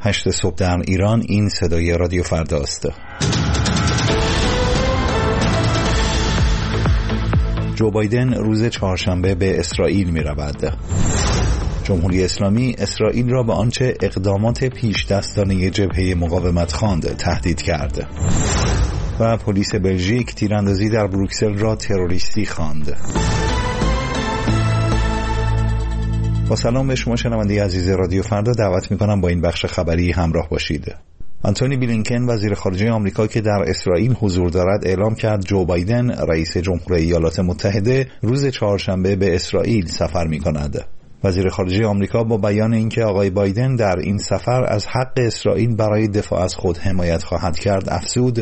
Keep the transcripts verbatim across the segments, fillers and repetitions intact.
هشت صبح در ایران. این صدای رادیو فرداست. جو بایدن روز چهارشنبه به اسرائیل می رود. جمهوری اسلامی اسرائیل را به آنچه اقدامات پیش دستانه جبهه مقاومت خواند تهدید کرد و پلیس بلژیک تیراندازی در بروکسل را تروریستی خواند. با سلام به شما شنونده عزیز رادیو فردا، دعوت میکنم با این بخش خبری همراه باشید. آنتونی بلینکن وزیر خارجه آمریکا که در اسرائیل حضور دارد اعلام کرد جو بایدن رئیس جمهور ایالات متحده روز چهارشنبه به اسرائیل سفر میکند. وزیر خارجه آمریکا با بیان اینکه آقای بایدن در این سفر از حق اسرائیل برای دفاع از خود حمایت خواهد کرد افزود: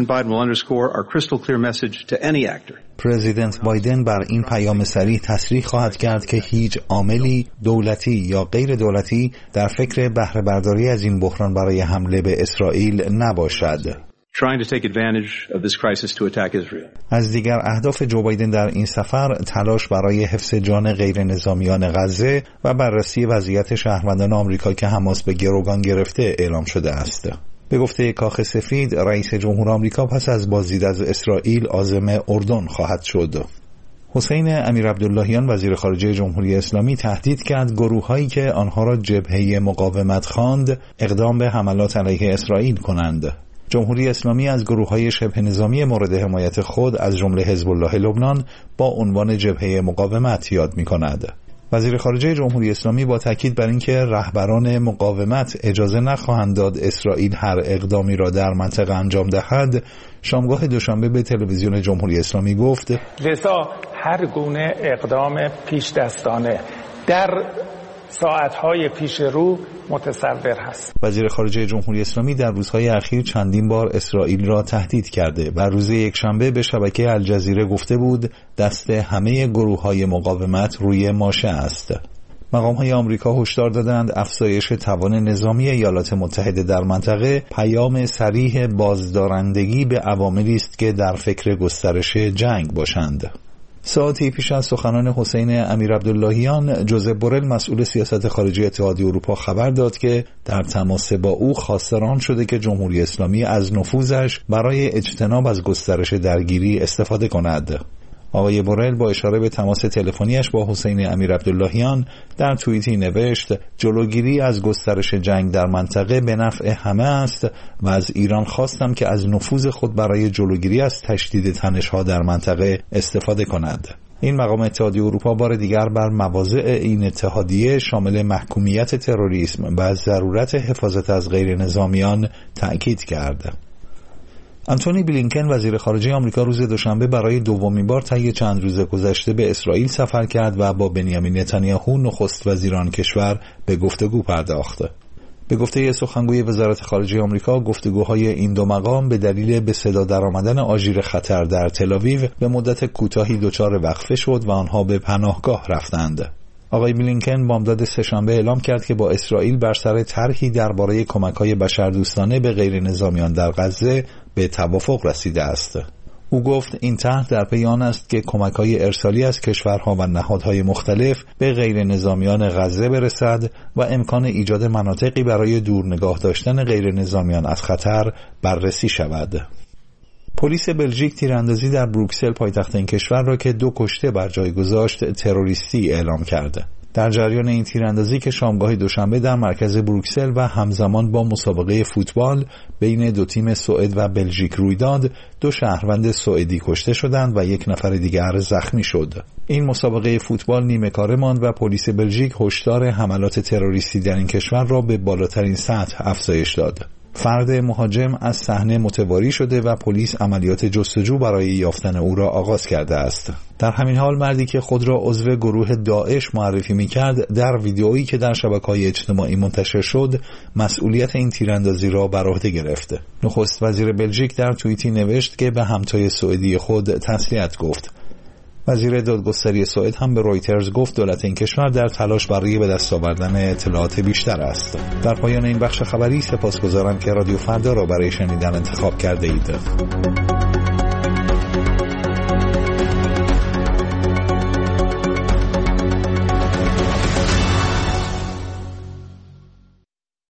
پرزیدنت بایدن بر این پیام صریح تصریح خواهد کرد که هیچ عاملی دولتی یا غیر دولتی در فکر بهره برداری از این بحران برای حمله به اسرائیل نباشد. trying to take advantage of this crisis to attack Israel. از دیگر اهداف جو بایدن در این سفر تلاش برای حفظ جان غیر نظامیان غزه و بررسی وضعیت شهروندان آمریکا که حماس به گروگان گرفته اعلام شده است. به گفته کاخ سفید، رئیس جمهور آمریکا پس از بازدید از اسرائیل عازم اردن خواهد شد. حسین امیرعبداللهیان وزیر خارجه جمهوری اسلامی تهدید کرد گروه‌هایی که آنها را جبهه مقاومت خواند اقدام به حملات علیه اسرائیل کنند. جمهوری اسلامی از گروه‌های شبه نظامی مورد حمایت خود از جمله حزب الله لبنان با عنوان جبهه مقاومت یاد می‌کند. وزیر خارجه جمهوری اسلامی با تاکید بر اینکه رهبران مقاومت اجازه نخواهند داد اسرائیل هر اقدامی را در منطقه انجام دهد، شامگاه دوشنبه به تلویزیون جمهوری اسلامی گفت: لذا هر گونه اقدام پیش دستانه در ساعتهای پیش رو متصور هست. وزیر خارجه جمهوری اسلامی در روزهای اخیر چندین بار اسرائیل را تهدید کرده و روز یکشنبه به شبکه الجزیره گفته بود دست همه گروه‌های مقاومت روی ماشه است. مقام‌های آمریکا هشدار دادند افزایش توان نظامی ایالات متحده در منطقه پیام صریح بازدارندگی به عواملی است که در فکر گسترش جنگ باشند. ساعتی پیش از سخنان حسین امیرعبداللهیان، جوزپ بورل مسئول سیاست خارجی اتحادیه اروپا خبر داد که در تماس با او خواستار شده که جمهوری اسلامی از نفوذش برای اجتناب از گسترش درگیری استفاده کند. آقای بورل با اشاره به تماس تلفنیش با حسین امیرعبداللهیان در توییتی نوشت: جلوگیری از گسترش جنگ در منطقه به نفع همه است و از ایران خواستم که از نفوذ خود برای جلوگیری از تشدید تنش‌ها در منطقه استفاده کند. این مقام اتحادیه اروپا بار دیگر بر مواضع این اتحادیه شامل محکومیت تروریسم و ضرورت حفاظت از غیر نظامیان تأکید کرد. آنتونی بلینکن وزیر خارجه آمریکا روز دوشنبه برای دومین بار طی چند روز گذشته به اسرائیل سفر کرد و با بنیامین نتانیاهو نخست وزیر آن کشور به گفتگو پرداخت. به گفته سخنگوی وزارت خارجه آمریکا، گفتگوهای این دو مقام به دلیل به صدا درآمدن آژیر خطر در تل‌آویو به مدت کوتاهی دچار وقفه شد و آنها به پناهگاه رفتند. آقای بلینکن بامداد سه‌شنبه اعلام کرد که با اسرائیل بر سر طرحی درباره کمک‌های بشردوستانه به غیر نظامیان در غزه به توافق رسیده است. او گفت این طرح در پی آن است که کمک‌های ارسالی از کشورها و نهادهای مختلف به غیر نظامیان غزه برسد و امکان ایجاد مناطقی برای دور نگاه داشتن غیر نظامیان از خطر بررسی شود. پلیس بلژیک تیراندازی در بروکسل پایتخت این کشور را که دو کشته بر جای گذاشت تروریستی اعلام کرده. در جریان این تیراندازی که شامگاه دوشنبه در مرکز بروکسل و همزمان با مسابقه فوتبال بین دو تیم سوئد و بلژیک روی داد، دو شهروند سوئدی کشته شدند و یک نفر دیگر زخمی شد. این مسابقه فوتبال نیمه کاره ماند و پلیس بلژیک هشدار حملات تروریستی در این کشور را به بالاترین سطح افزایش داد. فرد مهاجم از صحنه متواری شده و پلیس عملیات جستجو برای یافتن او را آغاز کرده است. در همین حال مردی که خود را عضو گروه داعش معرفی می‌کرد در ویدئویی که در شبکه‌های اجتماعی منتشر شد مسئولیت این تیراندازی را بر عهده گرفت. نخست وزیر بلژیک در توییتی نوشت که به همتای سوئدی خود تسلیت گفت. وزیر دادگستری سوئد هم به رویترز گفت دولت این کشور در تلاش برای به دست آوردن اطلاعات بیشتر است. در پایان این بخش خبری سپاسگزارم که رادیو فردا را برای شنیدن انتخاب کرده اید.